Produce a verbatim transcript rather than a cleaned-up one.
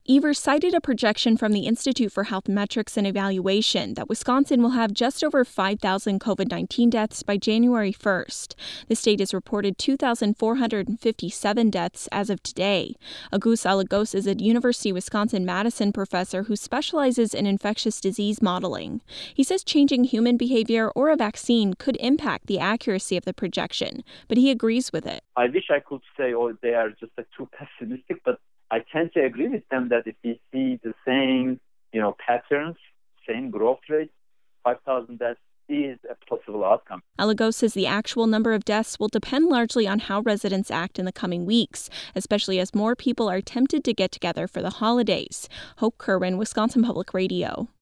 Evers cited a projection from the Institute for Health Metrics and Evaluation that Wisconsin will have just over five thousand COVID nineteen deaths by January first. The state has reported two thousand four hundred fifty-seven deaths as of today. Agus Alagos is a University of Wisconsin-Madison professor who specializes in infectious disease modeling. He says changing human behavior or a vaccine could impact the accuracy of the projection, but he agrees with it. I wish I could say, oh, they are just uh, too pessimistic, but I tend to agree with them that if we see the same, you know, patterns, same growth rate, five thousand deaths is a possible outcome. Alagos says the actual number of deaths will depend largely on how residents act in the coming weeks, especially as more people are tempted to get together for the holidays. Hope Kerwin, Wisconsin Public Radio.